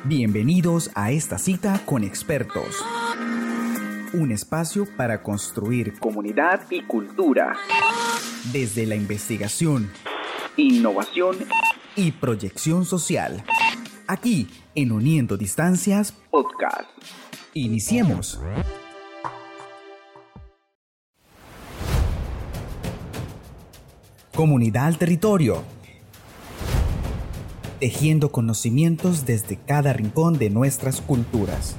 Bienvenidos a esta cita con expertos. Un espacio para construir comunidad y cultura. Desde la investigación, innovación y proyección social. Aquí en Uniendo Distancias Podcast. Iniciemos. Comunidad al territorio. Tejiendo conocimientos desde cada rincón de nuestras culturas.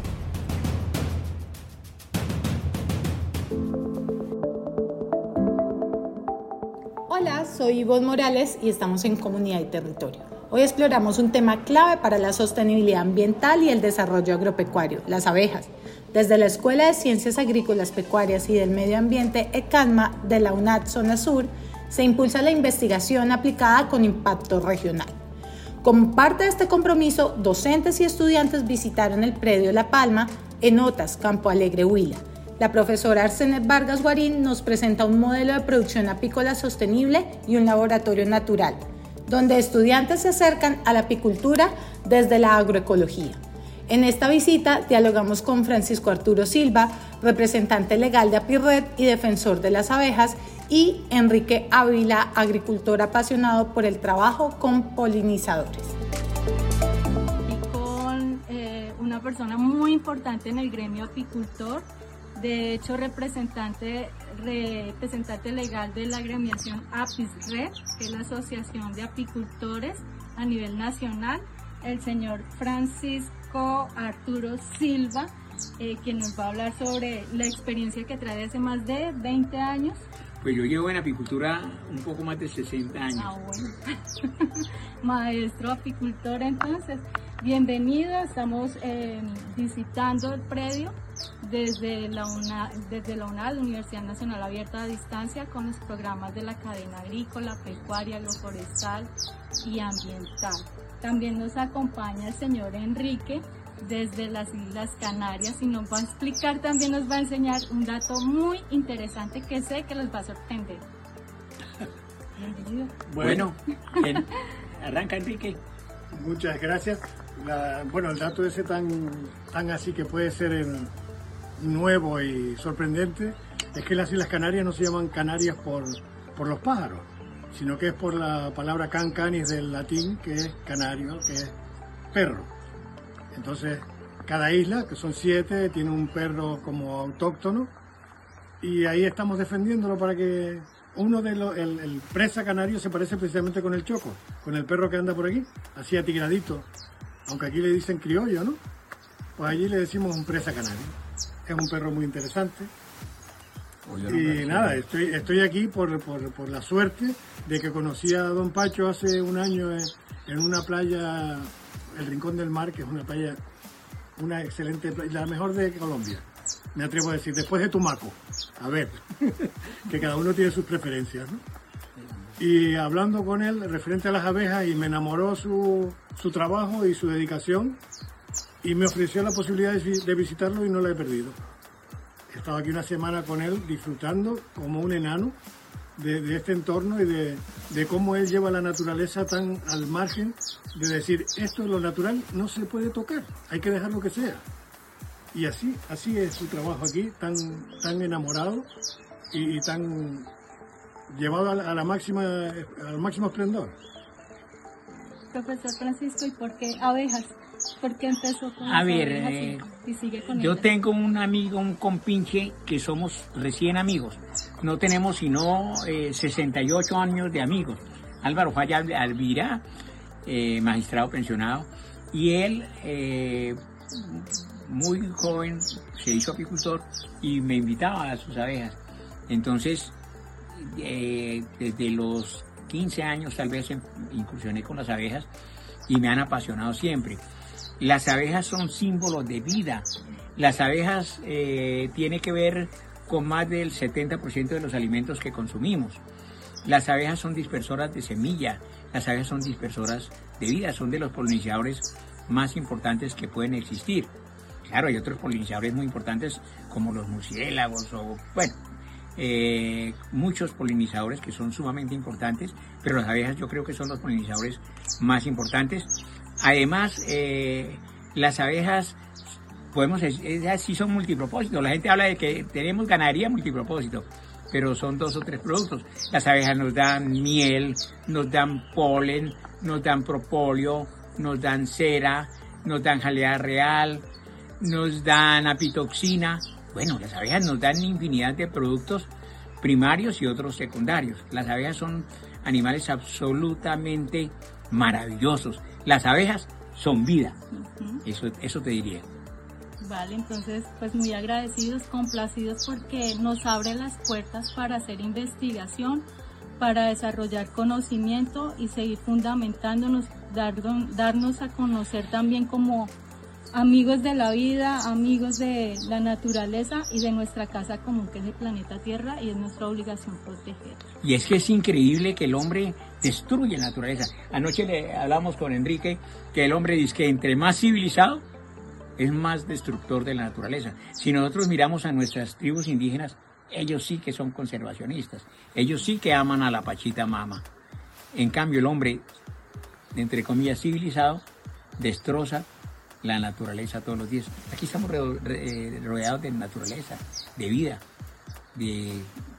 Hola, soy Ivonne Morales y estamos en Comunidad y Territorio. Hoy exploramos un tema clave para la sostenibilidad ambiental y el desarrollo agropecuario, las abejas. Desde la Escuela de Ciencias Agrícolas, Pecuarias y del Medio Ambiente, ECADMA, de la UNAD Zona Sur, se impulsa la investigación aplicada con impacto regional. Como parte de este compromiso, docentes y estudiantes visitaron el predio La Palma en Otas, Campo Alegre, Huila. La profesora Arsenet Vargas Guarín nos presenta un modelo de producción apícola sostenible y un laboratorio natural, donde estudiantes se acercan a la apicultura desde la agroecología. En esta visita dialogamos con Francisco Arturo Silva, representante legal de Apirred y defensor de las abejas, y Enrique Ávila, agricultor apasionado por el trabajo con polinizadores. Y con una persona muy importante en el gremio apicultor, de hecho representante legal de la agremiación APISRED, que es la Asociación de Apicultores a nivel nacional, el señor Francisco Arturo Silva, quien nos va a hablar sobre la experiencia que trae hace más de 20 años. Pues yo llevo en apicultura un poco más de 60 años. Bueno. Maestro apicultor, entonces, bienvenido. Estamos visitando el predio desde la UNAD, Universidad Nacional Abierta a Distancia, con los programas de la cadena agrícola, pecuaria, agroforestal y ambiental. También nos acompaña el señor Enrique desde las Islas Canarias y nos va a explicar, también nos va a enseñar un dato muy interesante que sé que les va a sorprender. Bienvenido. Bueno, arranca Enrique. Muchas gracias. El dato ese tan así que puede ser nuevo y sorprendente es que las Islas Canarias no se llaman Canarias por los pájaros, sino que es por la palabra can canis del latín, que es canario, que es perro. Entonces, cada isla, que son 7, tiene un perro como autóctono y ahí estamos defendiéndolo para que el presa canario se parece precisamente con el choco, con el perro que anda por aquí, así atigradito, aunque aquí le dicen criollo, ¿no? Pues allí le decimos un presa canario. Es un perro muy interesante. Y nada, estoy aquí por la suerte de que conocí a don Pacho hace un año en una playa, el Rincón del Mar, que es una excelente playa, la mejor de Colombia, me atrevo a decir, después de Tumaco. A ver, que cada uno tiene sus preferencias, ¿no? Y hablando con él referente a las abejas, y me enamoró su trabajo y su dedicación, y me ofreció la posibilidad de visitarlo y no la he perdido. He estado aquí una semana con él disfrutando como un enano de este entorno y de cómo él lleva la naturaleza tan al margen de decir, esto es lo natural, no se puede tocar, hay que dejarlo que sea. Y así es su trabajo aquí, tan enamorado y tan llevado al máximo esplendor. Profesor Francisco, ¿y por qué abejas? ¿Por qué empezó con abejas y sigue con yo ellas? Tengo un amigo, un compinche, que somos recién amigos. No tenemos sino 68 años de amigos. Álvaro Falla Alvira, magistrado pensionado, y él, muy joven, se hizo apicultor y me invitaba a sus abejas. Entonces, desde los 15 años tal vez incursioné con las abejas y me han apasionado siempre. Las abejas son símbolos de vida. Las abejas tienen que ver con más del 70% de los alimentos que consumimos. Las abejas son dispersoras de semilla, las abejas son dispersoras de vida, son de los polinizadores más importantes que pueden existir. Claro, hay otros polinizadores muy importantes como los murciélagos o, muchos polinizadores que son sumamente importantes, pero las abejas yo creo que son los polinizadores más importantes. Además, Las abejas, sí son multipropósitos. La gente habla de que tenemos ganadería multipropósito, pero son 2 o 3 productos. Las abejas nos dan miel, nos dan polen, nos dan propóleo, nos dan cera, nos dan jalea real, nos dan apitoxina. Bueno, las abejas nos dan infinidad de productos primarios y otros secundarios. Las abejas son animales absolutamente maravillosos. Las abejas son vida. Eso te diría. Vale, entonces pues muy agradecidos, complacidos porque nos abre las puertas para hacer investigación, para desarrollar conocimiento y seguir fundamentándonos, darnos a conocer también como amigos de la vida, amigos de la naturaleza y de nuestra casa común que es el planeta Tierra, y es nuestra obligación protegerla. Y es que es increíble que el hombre destruye la naturaleza. Anoche le hablamos con Enrique que el hombre dice que entre más civilizado es más destructor de la naturaleza. Si nosotros miramos a nuestras tribus indígenas, ellos sí que son conservacionistas, ellos sí que aman a la Pachita Mama. En cambio el hombre, entre comillas, civilizado, destroza la naturaleza todos los días. Aquí estamos rodeados de naturaleza, de vida, de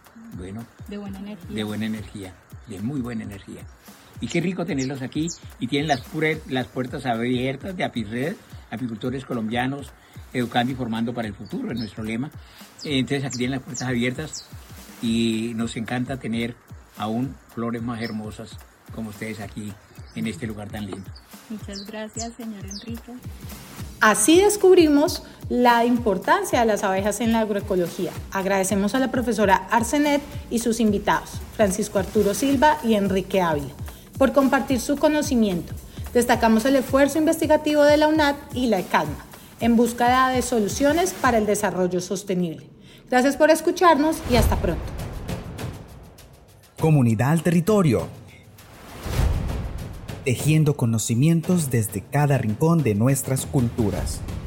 buena energía, de muy buena energía. Y qué rico tenerlos aquí, y tienen las puertas abiertas de Apirred, apicultores colombianos, educando y formando para el futuro, es nuestro lema. Entonces aquí tienen las puertas abiertas y nos encanta tener aún flores más hermosas como ustedes aquí en este lugar tan lindo. Muchas gracias, señor Enrique. Así descubrimos la importancia de las abejas en la agroecología. Agradecemos a la profesora Arsenet y sus invitados, Francisco Arturo Silva y Enrique Ávila, por compartir su conocimiento. Destacamos el esfuerzo investigativo de la UNAD y la ECADMA en búsqueda de soluciones para el desarrollo sostenible. Gracias por escucharnos y hasta pronto. Comunidad al territorio. Tejiendo conocimientos desde cada rincón de nuestras culturas.